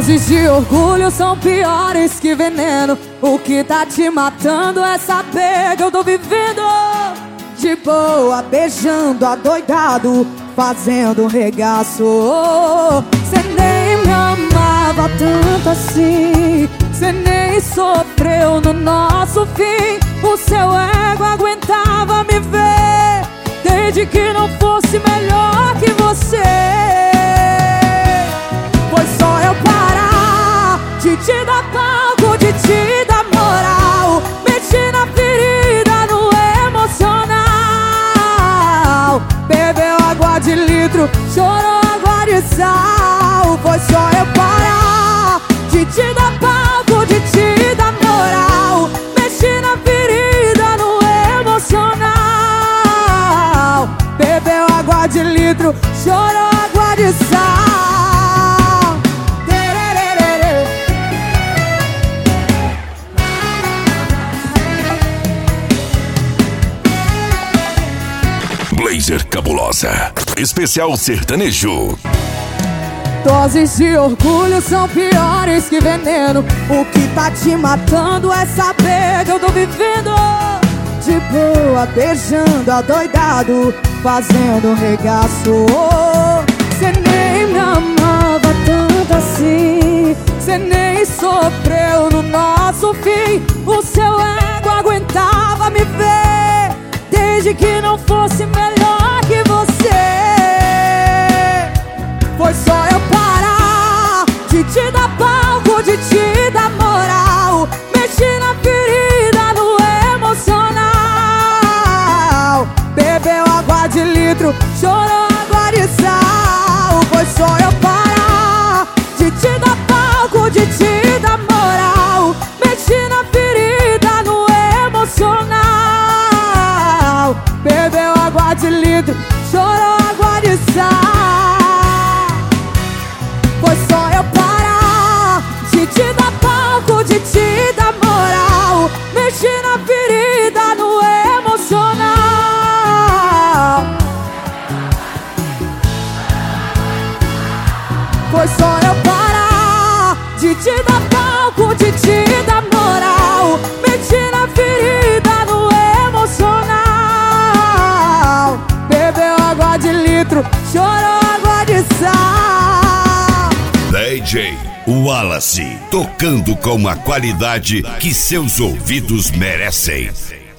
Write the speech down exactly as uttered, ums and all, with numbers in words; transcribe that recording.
Doses de orgulho são piores que veneno. O que tá te matando é saber que eu tô vivendo de boa, beijando adoidado, fazendo um regaço. Cê nem me amava tanto assim, cê nem sofreu no nosso fim. O seu ego aguentava me ver, desde que não fosse melhor que você. Foi só eu parar de te dar palco, de te dar moral, mexi na ferida no emocional. Bebeu água de litro, chorou água de sal. Foi só eu parar de te dar palco, de te dar moral, mexi na ferida no emocional. Bebeu água de litro, chorou água de sal. Blazer Cabulosa, especial sertanejo. Doses de orgulho são piores que veneno. O que tá te matando é saber que eu tô vivendo de boa, beijando adoidado, fazendo um regaço. Cê nem me amava tanto assim, cê nem sofreu no nosso fim. O seu ego aguentava me ver, desde que não fosse melhor que você. Foi só eu parar de te dar palco, de te dar moral, mexi na ferida no emocional. Bebeu água de litro, chorou água de sal. Foi só eu parar de te dar palco, de te dar moral, mexi na ferida no emocional. Bebeu água de litro, chorou água de sal. Foi só eu parar de te dar palco, de te dar moral, mexi na ferida no emocional. Foi só eu parar de te dar palco, de te dar moral, mexi na ferida no emocional. Bebeu água de litro, chorou água de sal. D J Wallace, tocando com a qualidade que seus ouvidos merecem.